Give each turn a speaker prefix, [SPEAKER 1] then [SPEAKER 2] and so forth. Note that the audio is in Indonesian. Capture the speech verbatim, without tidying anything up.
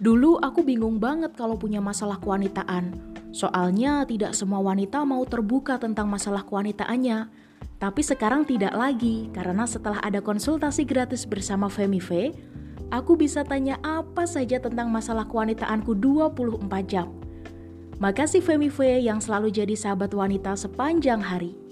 [SPEAKER 1] Dulu aku bingung banget kalau punya masalah kewanitaan. Soalnya tidak semua wanita mau terbuka tentang masalah kewanitaannya. Tapi sekarang tidak lagi, karena setelah ada konsultasi gratis bersama Femive, aku bisa tanya apa saja tentang masalah kewanitaanku dua puluh empat jam. Makasih Femive yang selalu jadi sahabat wanita sepanjang hari.